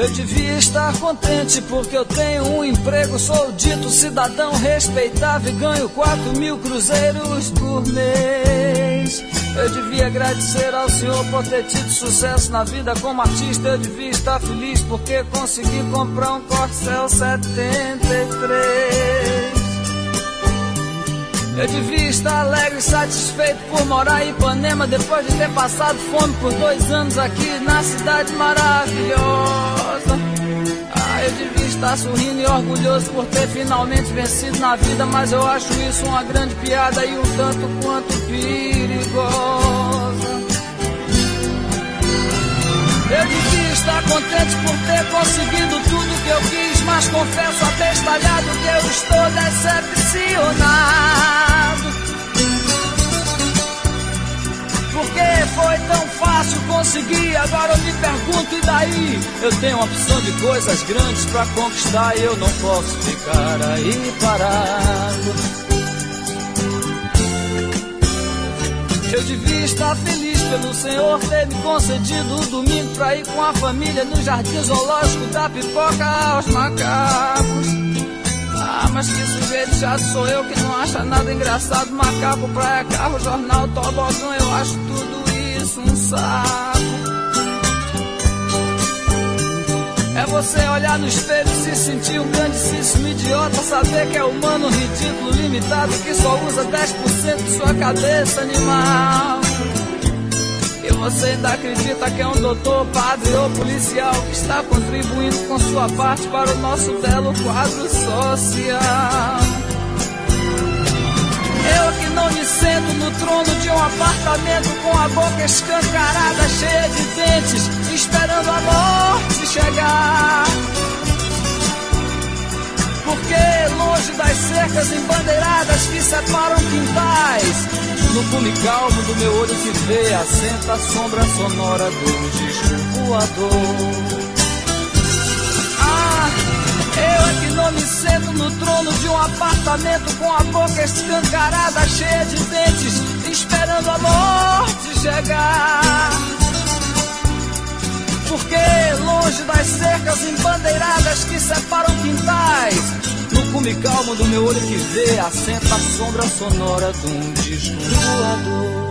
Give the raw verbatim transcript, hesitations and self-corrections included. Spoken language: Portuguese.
Eu devia estar contente porque eu tenho um emprego, sou dito cidadão respeitável e ganho quatro mil cruzeiros por mês. Eu devia agradecer ao Senhor por ter tido sucesso na vida como artista. Eu devia estar feliz porque consegui comprar um Corcel setenta e três. Eu devia estar alegre e satisfeito por morar em Ipanema depois de ter passado fome por dois anos aqui na cidade maravilhosa. Ah, eu devia estar sorrindo e orgulhoso por ter finalmente vencido na vida, mas eu acho isso uma grande piada e um tanto quanto perigosa. Eu devia estar contente por ter conseguido tudo que eu quis, mas confesso abestalhado que eu estou decepcionado. Porque foi tão fácil conseguir, agora eu me pergunto, e daí? Eu tenho uma opção de coisas grandes pra conquistar e eu não posso ficar aí parado. Eu devia estar feliz pelo Senhor ter me concedido o domingo pra ir com a família no jardim zoológico da pipoca aos macacos. Ah, mas que sujeito chato sou eu que não acha nada engraçado. Macaco, praia, carro, jornal, tobogão, eu acho tudo isso um saco. É você olhar no espelho e se sentir um grandíssimo idiota, saber que é humano, ridículo, limitado, que só usa dez por cento de sua cabeça animal. E você ainda acredita que é um doutor, padre ou policial que está contribuindo com sua parte para o nosso belo quadro social. Eu que não me sento no trono de um apartamento com a boca escancarada, cheia de dentes, esperando a morte chegar. Porque longe das cercas embandeiradas que separam quintais, no cume calmo do meu olho se vê, assenta a sombra sonora do disco voador. Ah, eu é que não me sento no trono de um apartamento com a boca escancarada, cheia de dentes, esperando a morte chegar. Porque longe das cercas embandeiradas que separam quintais, no cume calmo do meu olho que vê, assenta a sombra sonora de um disco voador.